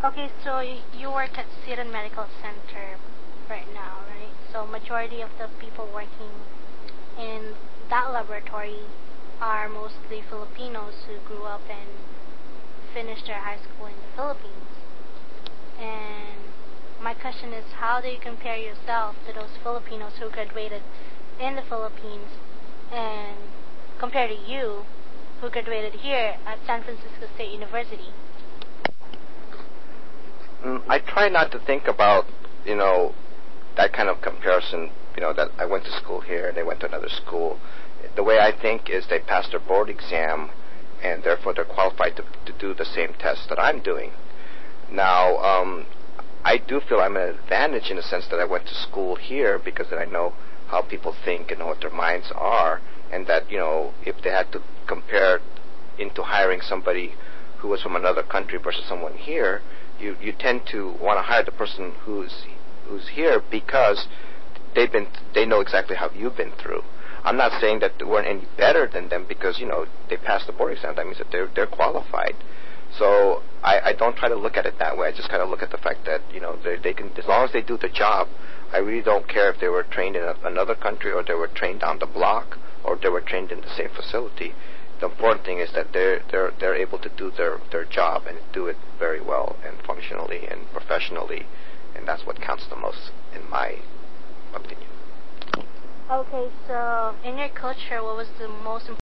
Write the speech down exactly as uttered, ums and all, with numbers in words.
Okay, so y- you work at Siran Medical Center right now, right? So majority of the people working in that laboratory are mostly Filipinos who grew up and finished their high school in the Philippines. And my question is, how do you compare yourself to those Filipinos who graduated in the Philippines and compared to you who graduated here at San Francisco State University? Mm, I try not to think about, you know, that kind of comparison, you know, that I went to school here and they went to another school. The way I think is they passed their board exam and therefore they're qualified to, to do the same test that I'm doing. Now, um, I do feel I'm at an advantage in the sense that I went to school here because then I know how people think and what their minds are, and that, you know, if they had to compare into hiring somebody who was from another country versus someone here, you, you tend to want to hire the person who's who's here because they've been they know exactly how you've been through. I'm not saying that they weren't any better than them because, you know, they passed the board exam. That means that they're they're qualified. So I, I don't try to look at it that way. I just kind of look at the fact that, you know, they, they can, as long as they do the job, I really don't care if they were trained in a, another country or they were trained down the block or they were trained in the same facility. The important thing is that they're they're they're able to do their, their job and do it very well and functionally and professionally, and that's what counts the most in my opinion. Okay, so in your culture, what was the most important